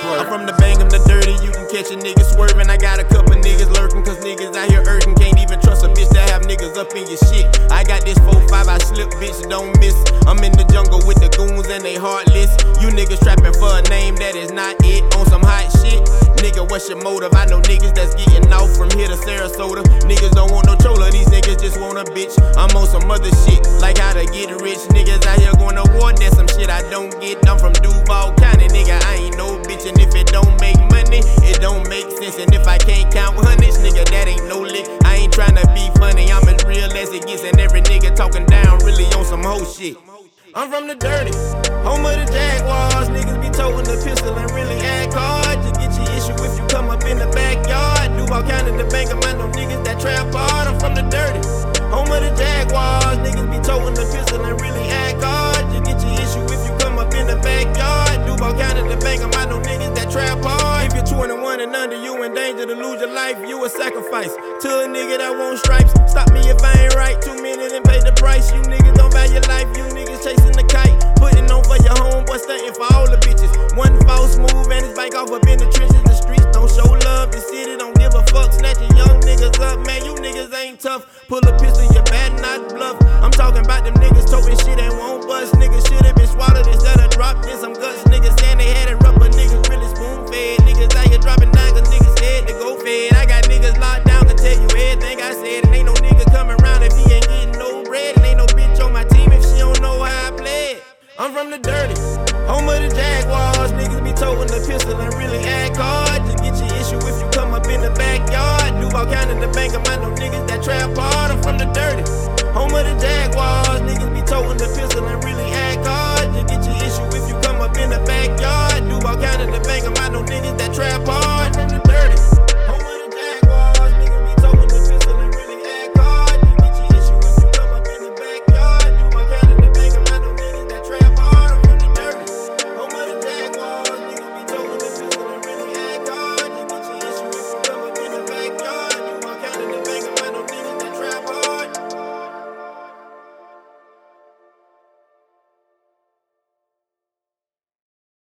I'm from the bang, I'm the dirty, you can catch a nigga swerving. I got a couple niggas lurking, cause niggas out here urging. Can't even trust a bitch that have niggas up in your shit. I got this 4-5, I slip, bitch, don't miss. I'm in the jungle with the goons and they heartless. You niggas trapping for a name that is not it. On some hot shit, nigga, what's your motive? I know niggas that's getting off from here to Sarasota. Niggas don't want no chola, these niggas just want a bitch. I'm on some other shit, like how to get rich. Niggas out here going to war, that's some shit I don't get. I'm from Duval County, nigga, I ain't no bitch. And if it don't make money, it don't make sense. And if I can't count hundreds, nigga, that ain't no lick. I ain't tryna be funny, I'm as real as it gets. And every nigga talking down really on some hoe shit. I'm from the dirty, home of the Jaguars. Niggas be toting the pistol and really act hard. You get your issue if you come up in the backyard. Duval County, the bank, I'm know niggas that trap hard. I'm from the dirty, home of the Jaguars. Niggas be toting the pistol and really act hard. You get your issue if you come up in the backyard. Duval County, the bank, I'm know niggas that trap hard. If you're 21 and under, you in danger to lose your life. You a sacrifice to a nigga that want stripes. Stop me if I ain't right. 2 minutes and pay the price. You niggas don't value life. You niggas chasing the kite, putting on for your homeboy, stunting for all the bitches. One false move and his bike off up in the trenches. The streets don't show love, the city don't give a fuck. Snatching young niggas up, man, you niggas ain't tough. Pull a pistol, you bad, not bluff. I'm talking about them niggas toting shit and won't bust. Niggas should've been swallowed instead of dropped in some guts. Niggas saying they had it rough, but niggas really spoon fed. Niggas out here dropping 9 cause niggas scared to go fed. I got niggas locked down, can tell you everything I said. And ain't no nigga coming around if he ain't getting no bread. And ain't no bitch on my team if she don't know how I play it. I'm from the dirty, home of the Jaguars. Niggas be toting the pistol and really act hard. You get your issue if you come up in the backyard. Duval County, the bank, I'm know niggas that trap hard. I'm from the dirty, home of the Jaguars. Niggas be toting the pistol and really act hard. You get your issue if you come up in the backyard.